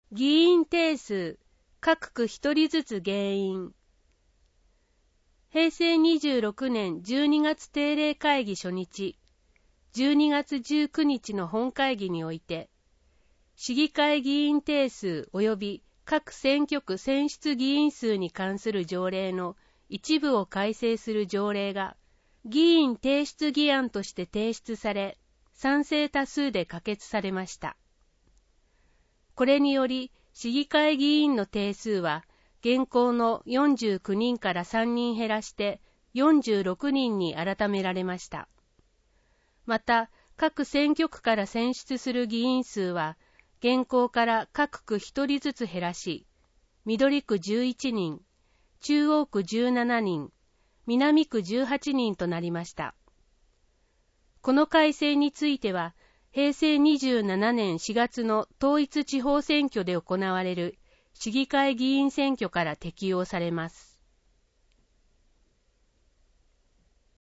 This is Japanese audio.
議員定数、各区1人ずつ減員。平成26年12月定例会議初日、12月19日の本会議において、市議会議員定数及び各選挙区選出議員数に関する条例の一部を改正する条例が、議員提出議案として提出され、賛成多数で可決されました。これにより、市議会議員の定数は、現行の49人から3人減らして46人に改められました。また、各選挙区から選出する議員数は、現行から各区1人ずつ減らし、緑区11人、中央区17人、南区18人となりました。この改正については、平成27年4月の統一地方選挙で行われる市議会議員選挙から適用されます。